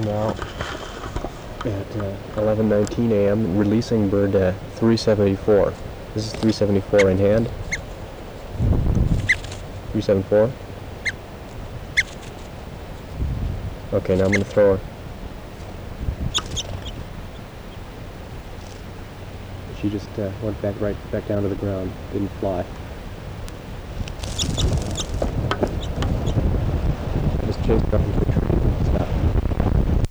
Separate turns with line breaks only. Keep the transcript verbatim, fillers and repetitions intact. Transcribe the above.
now at uh, eleven nineteen a m releasing bird uh, three seventy-four. This is three seventy-four in hand. three seventy-four. Okay, now I'm going to throw her. She just uh, went back right back down to the ground. Didn't fly. I just chased her.